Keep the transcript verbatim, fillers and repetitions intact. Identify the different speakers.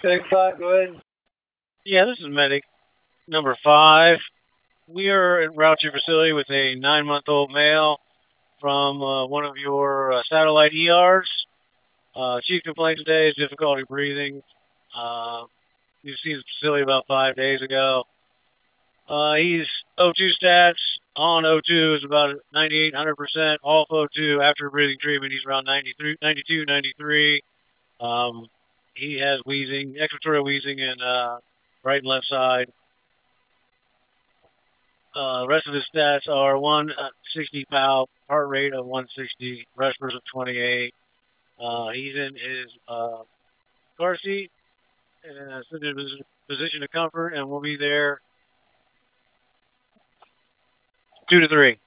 Speaker 1: Okay, five, go ahead.
Speaker 2: Yeah, this is medic number five. We are at route to your facility with a nine-month-old male from uh, one of your uh, satellite E Rs. Uh, chief complaint today is difficulty breathing. Uh, you see the facility about five days ago. Uh, he's O two stats on O two is about ninety-eight, one hundred percent. Off O two after breathing treatment, he's around ninety-three, ninety-two, ninety-three. Um, he has wheezing, expiratory wheezing in uh, right and left side. Uh, rest of his stats are one sixty pound, heart rate of one sixty, respiratory of twenty-eight. Uh, he's in his uh, car seat and uh, sitting in his position of comfort, and we'll be there two to three.